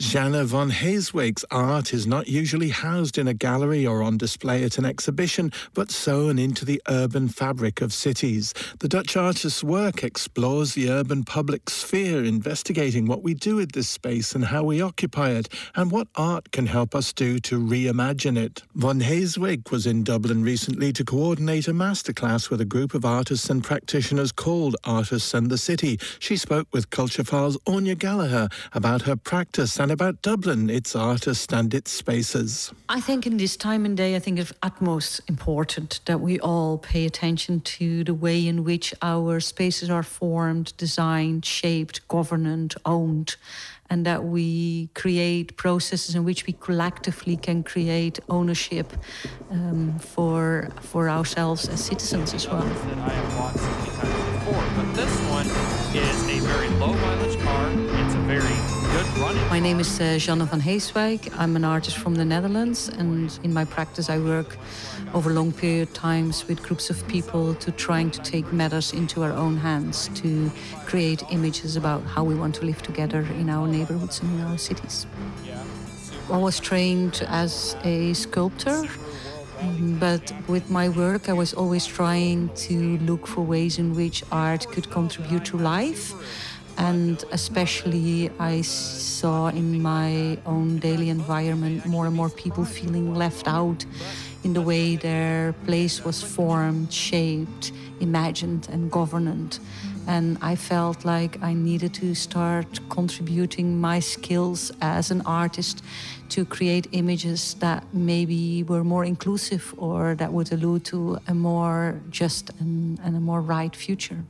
Janne van Heeswijk's art is not usually housed in a gallery or on display at an exhibition, but sewn into the urban fabric of cities. The Dutch artist's work explores the urban public sphere, investigating what we do with this space and how we occupy it, and what art can help us do to reimagine it. Van Heeswijk was in Dublin recently to coordinate a masterclass with a group of artists and practitioners called Artists and the City. She spoke with Culture Files' Anya Gallagher about her practice and about Dublin, its artists and its spaces. I think in this time and day, I think it's utmost important that we all pay attention to the way in which our spaces are formed, designed, shaped, governed, owned, and that we create processes in which we collectively can create ownership for ourselves as citizens as well. That I have bought so many times before, but this one is a very low mileage car. It's a very good running. My name is Janne van Heeswijk. I'm an artist from the Netherlands, and in my practice I work over long period times with groups of people to trying to take matters into our own hands, to create images about how we want to live together in our neighborhoods and in our cities. I was trained as a sculptor, but with my work I was always trying to look for ways in which art could contribute to life. And especially I saw in my own daily environment more and more people feeling left out in the way their place was formed, shaped, imagined and governed. And I felt like I needed to start contributing my skills as an artist to create images that maybe were more inclusive or that would allude to a more just and a more right future.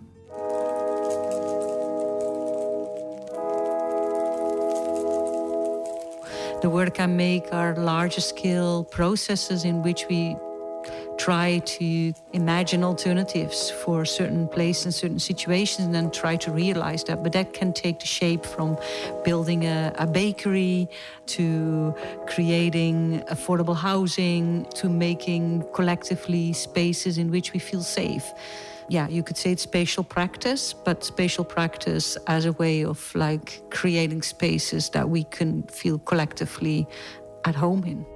The work I make are larger scale processes in which we try to imagine alternatives for certain places and certain situations and then try to realize that. But that can take the shape from building a bakery to creating affordable housing to making collectively spaces in which we feel safe. Yeah, you could say it's spatial practice, but spatial practice as a way of like creating spaces that we can feel collectively at home in.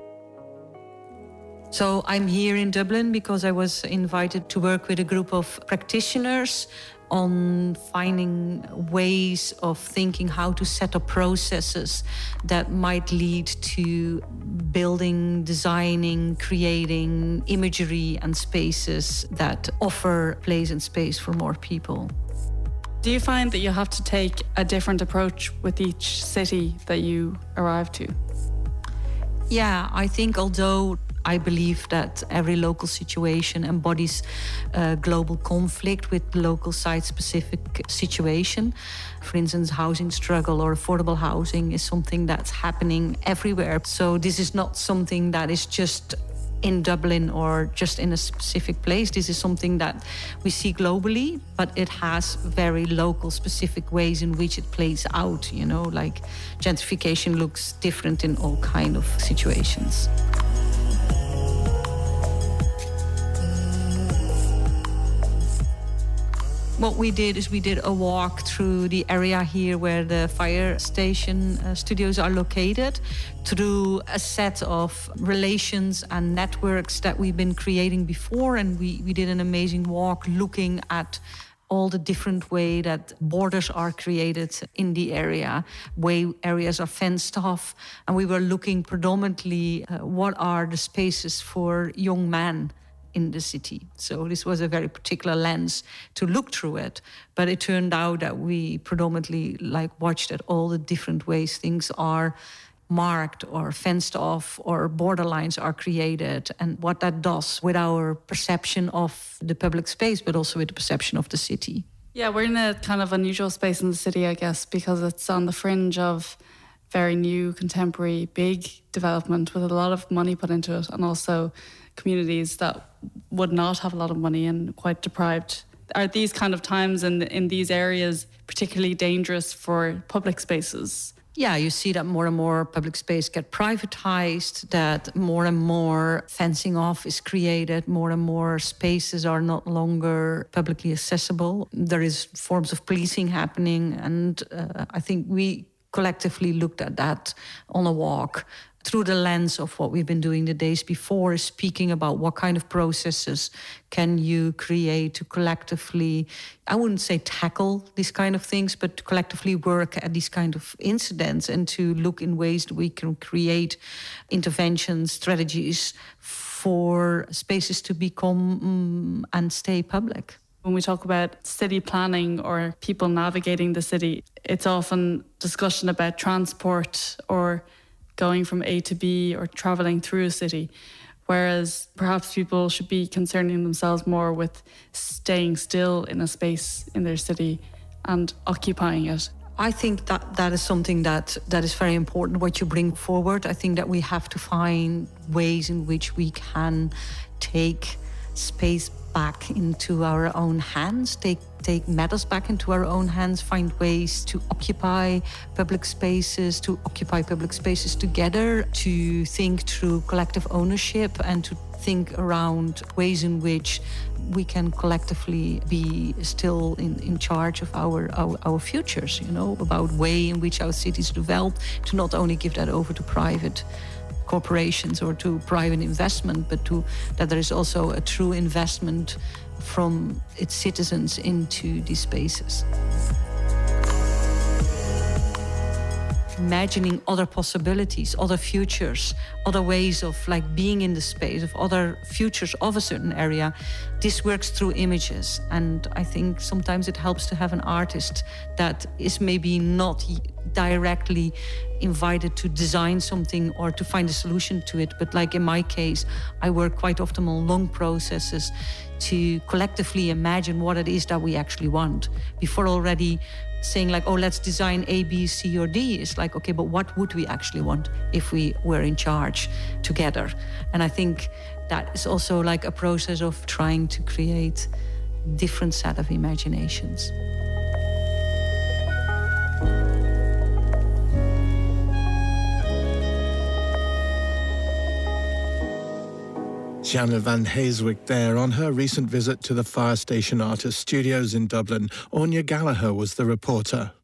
So I'm here in Dublin because I was invited to work with a group of practitioners on finding ways of thinking how to set up processes that might lead to building, designing, creating imagery and spaces that offer place and space for more people. Do you find that you have to take a different approach with each city that you arrive to? Yeah, I think although I believe that every local situation embodies global conflict with local site-specific situation. For instance, housing struggle or affordable housing is something that's happening everywhere. So this is not something that is just in Dublin or just in a specific place. This is something that we see globally, but it has very local specific ways in which it plays out, you know, like gentrification looks different in all kind of situations. What we did is we did a walk through the area here where the fire station studios are located, through a set of relations and networks that we've been creating before. And we did an amazing walk looking at all the different way that borders are created in the area, way areas are fenced off. And we were looking predominantly what are the spaces for young men in the city. So this was a very particular lens to look through it. But it turned out that we predominantly watched at all the different ways things are marked or fenced off or borderlines are created and what that does with our perception of the public space, but also with the perception of the city. Yeah, we're in a kind of unusual space in the city, I guess, because it's on the fringe of very new, contemporary, big development with a lot of money put into it, and also communities that would not have a lot of money and quite deprived. Are these kind of times in these areas particularly dangerous for public spaces? Yeah, you see that more and more public space get privatized, that more and more fencing off is created, more and more spaces are not longer publicly accessible. There is forms of policing happening, and I think we collectively looked at that on a walk through the lens of what we've been doing the days before, speaking about what kind of processes can you create to collectively, I wouldn't say tackle these kind of things, but to collectively work at these kind of incidents and to look in ways that we can create interventions, strategies for spaces to become and stay public. When we talk about city planning or people navigating the city, it's often discussion about transport or going from A to B or travelling through a city, whereas perhaps people should be concerning themselves more with staying still in a space in their city and occupying it. I think that is something that is very important, what you bring forward. I think that we have to find ways in which we can take space back into our own hands, take matters back into our own hands, find ways to occupy public spaces together, to think through collective ownership and to think around ways in which we can collectively be still in charge of our futures, about way in which our cities develop, to not only give that over to private corporations or to private investment, but that there is also a true investment from its citizens into these spaces. Imagining other possibilities, other futures, other ways of being in the space, of other futures of a certain area. This works through images. And I think sometimes it helps to have an artist that is maybe not directly invited to design something or to find a solution to it. But like in my case, I work quite often on long processes to collectively imagine what it is that we actually want before already saying let's design A, B, C, or D. It's okay, but what would we actually want if we were in charge together? And I think that is also a process of trying to create different set of imaginations. Shanna Van Heeswijk there on her recent visit to the Fire Station Artists Studios in Dublin. Anya Gallagher was the reporter.